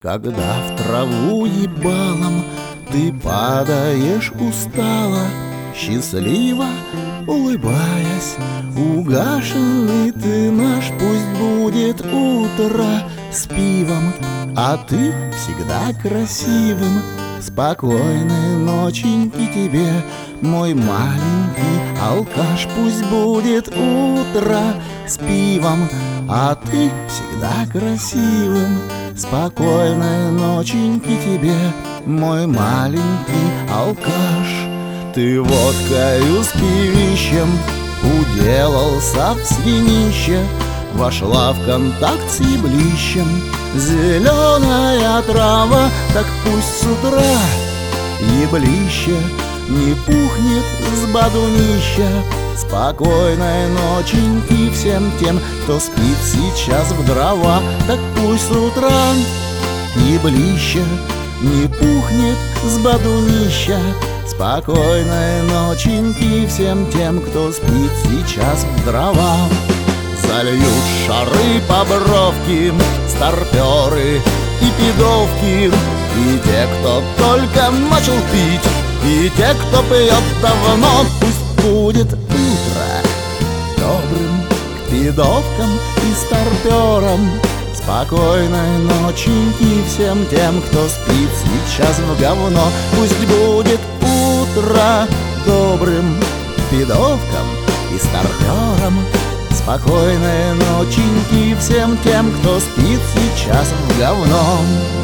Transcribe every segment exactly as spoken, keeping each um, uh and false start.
Когда в траву ебалом ты падаешь устало, счастливо улыбаясь, угашенный ты наш, пусть будет утро с пивом, а ты всегда красивым. Спокойной ноченьки тебе, мой маленький алкаш, пусть будет утро с пивом, а ты всегда красивым. Спокойной ноченьки тебе, мой маленький алкаш. Ты водкою с пивищем уделался в свинище, вошла в контакт с еблищем. Зеленая трава, так пусть с утра еблище не пухнет с бадунища. Спокойной ноченьки всем тем, кто спит сейчас в дрова, так пусть с утра еблище не пухнет с бадунища. Спокойной ноченьки всем тем, кто спит сейчас в дрова. Зальют шары по бровке старперы и пидовки, и те, кто только начал пить, и те, кто пьет давно. Пусть будет утро добрым к пидовкам и старперам. Спокойной ноченьки всем тем, кто спит сейчас в говно. Пусть будет утро добрым к пидовкам и старперам. Спокойной ноченьки всем тем, кто спит сейчас в говно.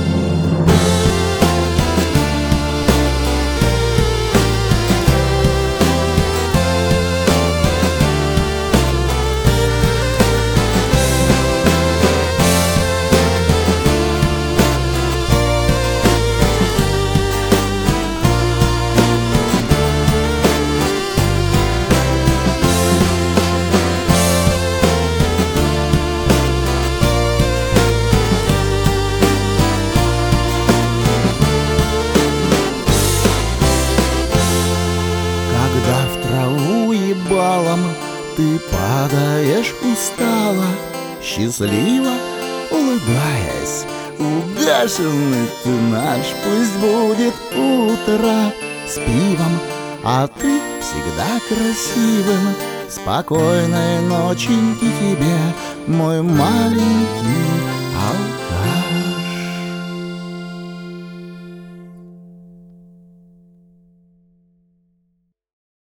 Когда в траву ебалом ты падаешь устало, счастливо улыбаясь, угашенный ты наш, пусть будет утро с пивом, а ты всегда красивым. Спокойной ноченьки тебе, мой маленький